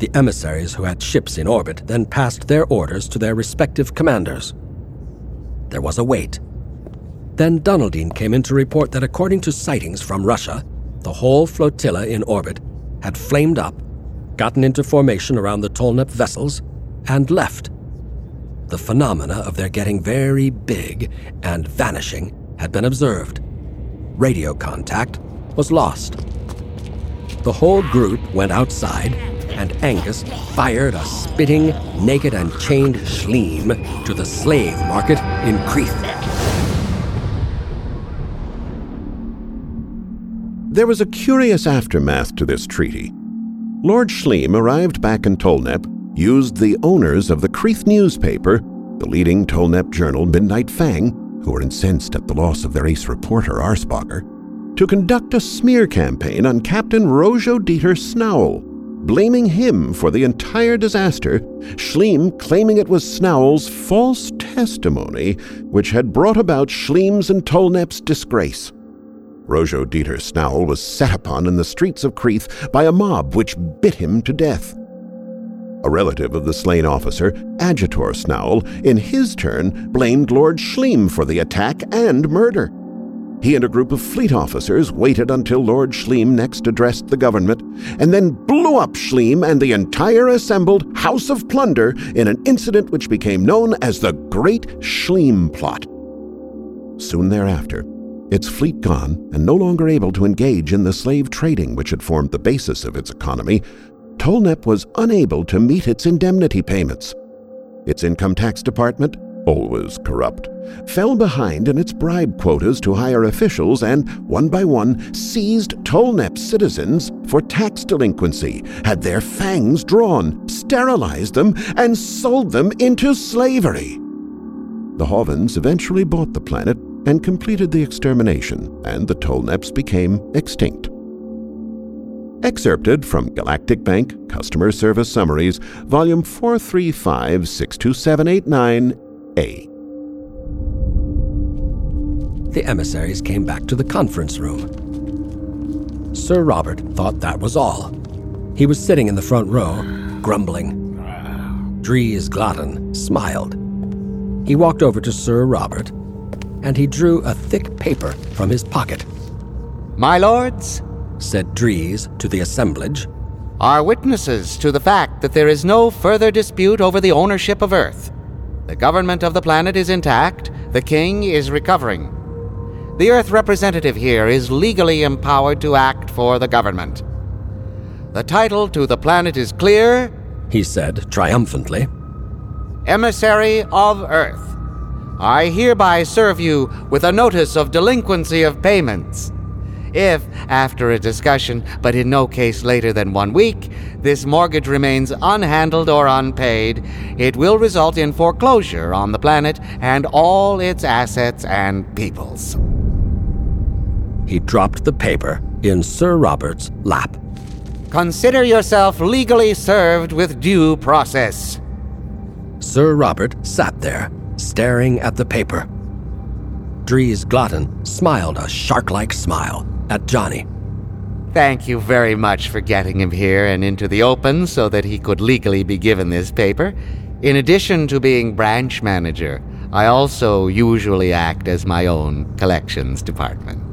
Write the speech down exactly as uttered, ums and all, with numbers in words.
The emissaries who had ships in orbit then passed their orders to their respective commanders. There was a wait. Then Donaldine came in to report that according to sightings from Russia, the whole flotilla in orbit had flamed up, gotten into formation around the Tolnep vessels, and left. The phenomena of their getting very big and vanishing had been observed. Radio contact was lost. The whole group went outside, and Angus fired a spitting, naked and chained Schleem to the slave market in Creth. There was a curious aftermath to this treaty. Lord Schleem arrived back in Tolnep, used the owners of the Creth newspaper, the leading Tolnep journal Midnight Fang, who were incensed at the loss of their ace reporter Arspacher, to conduct a smear campaign on Captain Rojo Dieter Snowell, blaming him for the entire disaster, Schleem claiming it was Snowell's false testimony which had brought about Schleem's and Tolnep's disgrace. Rojo Dieter Snowell was set upon in the streets of Creth by a mob which bit him to death. A relative of the slain officer, Adjutor Snowell, in his turn blamed Lord Schleem for the attack and murder. He and a group of fleet officers waited until Lord Schleem next addressed the government, and then blew up Schleem and the entire assembled House of Plunder in an incident which became known as the Great Schleem Plot. Soon thereafter, its fleet gone and no longer able to engage in the slave trading which had formed the basis of its economy, Tolnep was unable to meet its indemnity payments. Its income tax department, always corrupt, fell behind in its bribe quotas to higher officials and, one by one, seized Tolnep citizens for tax delinquency, had their fangs drawn, sterilized them, and sold them into slavery. The Hovens eventually bought the planet and completed the extermination, and the Tolneps became extinct. Excerpted from Galactic Bank Customer Service Summaries, Volume four three five, six two seven eight nine A. The emissaries came back to the conference room. Sir Robert thought that was all. He was sitting in the front row, grumbling. Dries Glotton smiled. He walked over to Sir Robert, and he drew a thick paper from his pocket. "My lords," said Dries to the assemblage, "are witnesses to the fact that there is no further dispute over the ownership of Earth. The government of the planet is intact. The king is recovering. The Earth representative here is legally empowered to act for the government. The title to the planet is clear," he said triumphantly. "Emissary of Earth. I hereby serve you with a notice of delinquency of payments. If, after a discussion, but in no case later than one week, this mortgage remains unhandled or unpaid, it will result in foreclosure on the planet and all its assets and peoples." He dropped the paper in Sir Robert's lap. "Consider yourself legally served with due process." Sir Robert sat there, staring at the paper. Dries Glotton smiled a shark-like smile at Johnny. "Thank you very much for getting him here and into the open so that he could legally be given this paper. In addition to being branch manager, I also usually act as my own collections department."